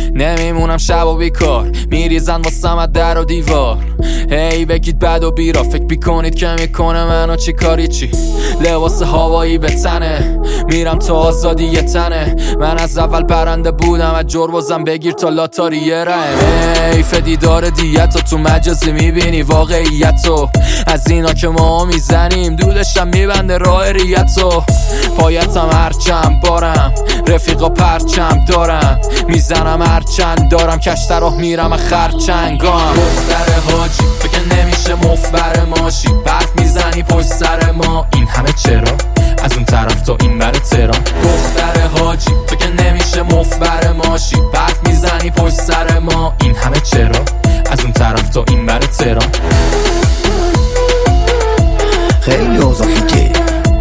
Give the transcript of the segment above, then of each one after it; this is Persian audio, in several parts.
نمیمونم شب و بیکار، میریزن واسم از در و دیوار. هی بگید بد و بیرا، فکر بیکنید که میکنه منو چی کاری چی. لباس هوایی به تنه، میرم تا آزادی یه تنه. من از اول پرنده بودم، از جربازم بگیر تا لاتاریه رم. حیف دیدار دیتو تو مجازی میبینی واقعیتو، از اینا که ما میزنیم دودشم میبنده راه ریتو. پایتم هرچند بارم، رفیقا پرچم دارم، میزنم هرچند دارم، کشتر راه میرم خرچنگام. دختر حاجی فکر نمیشه مفبر ماشی، برف میزنی پشت سر ما، این همه چرا؟ از اون طرف تا این بر تهران. دختر حاجی فکر نمیشه مفبر ماشی، برف میزنی پشت سر ما، این همه چرا؟ از اون طرف تا این بر تهران. خیلی اوضاع که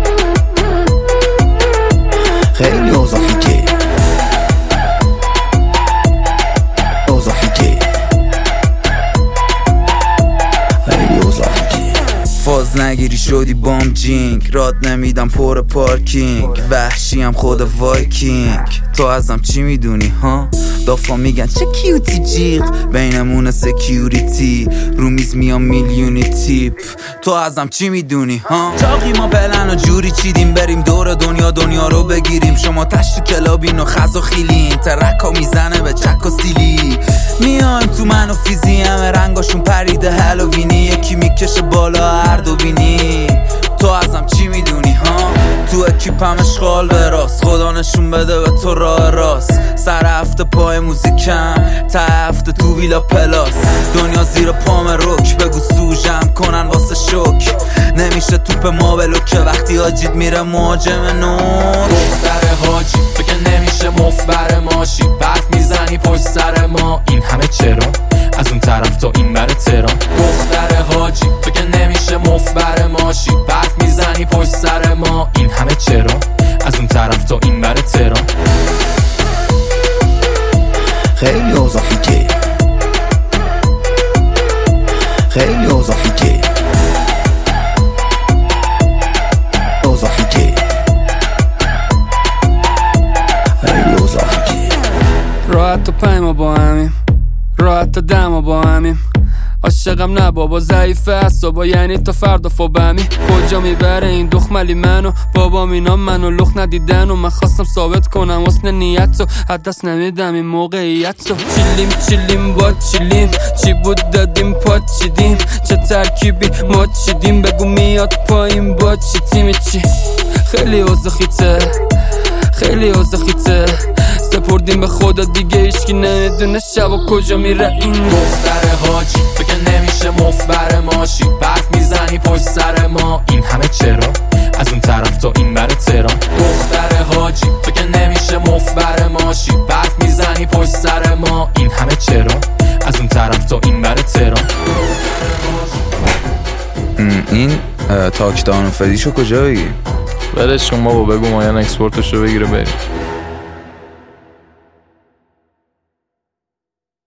خیلی اوضاع که اوضاع که خیلی اوضاع که فاز نگیری شدی بام جینگ، راد نمیدم پر پارکینگ، وحشیم خود وایکینگ. تو ازم چی میدونی ها؟ دافا میگن چه کیوتی جیغ، بینمون سکیوریتی، رو میز میام میلیونی تیپ. تو ازم چی میدونی ها؟ چاقی ما پلن و جوری چیدیم بریم دور دنیا رو بگیریم. شما تشت کلابین و خز و خیلین، ترکا میزنه به چک و سیلی. میایم تو من و فیزی، همه رنگاشون پریده هالووینی، یکی میکشه بالا هر دو بینی. تو ازم چی میدونی ها؟ تو اکیپم اشغال به راست، خدا نشون بده به تو راه راست. سر هفته پای موزیکم، تا هفته تو ویلا پلاس، دنیا زیر پام روک، بگو سوژم کنن واسه شوک. نمیشه توپ ما بلوکه وقتی آجید میره مهاجم نور. دختر حاجی فکر نمیشه مفبر ماشی، برف میزنی پشت سر ما، این همه چرا؟ از اون طرف تا این بر تهران. دختر حاجی فکر نمیشه مفبر ماشی، برف میزنی پشت سر ما، این همه چرا؟ از اون طرف تا این بر تهران. خیلی اوضاع که خیلی اوضاع که اوضاع که خیلی اوضاع که راحت تا پایما با همیم، راحت تا دما با همیم. عاشقم نه بابا ضعیفه اعصابا، یعنی تا فردا فوبمی. کجا میبره این دخملی منو؟ بابام اینا منو لخ ندیدن و من خواستم ثابت کنم حسن نیت رو، از دست نمیدم این موقعیت رو. چیلیم با چیلیم، چی بود دادیم پات چیدیم، چه ترکیبی ما چیدیم، بگو میاد پایین با چی تیمی چی. خیلی اوضاع خیته، خیلی اوضاع خیته، سپردیم به خدا دیگه هیچکی نمیدونه شب کجا میره این. دختر حاجی فکر نمیشه مفبر ماشی، برف میزنی پشت سر ما، این همه چرا؟ از اون طرف تا این بر تهران. دختر حاجی فکر نمیشه مفبر ماشی، برف میزنی پشت سر ما، این همه چرا؟ از اون طرف تا این بر تهران. این تاکدان و فدیشو کجا بگی؟ برش کن بابا، بگو مایان اکسپورتشو بگیره بریم.